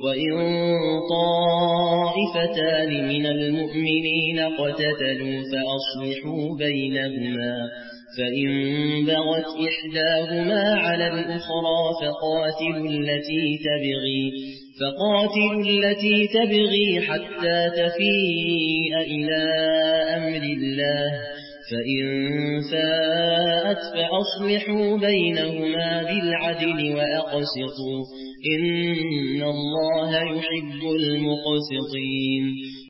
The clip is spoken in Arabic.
وإن طائفتان من المؤمنين اقتتلوا فأصلحوا بينهما فإن بغت إحداهما على الأخرى فقاتلوا التي تبغي حتى تفيء إلى أمر الله فإن فاءت فأصلحوا بينهما بالعدل وأقسطوا إن الله يحب المقسطين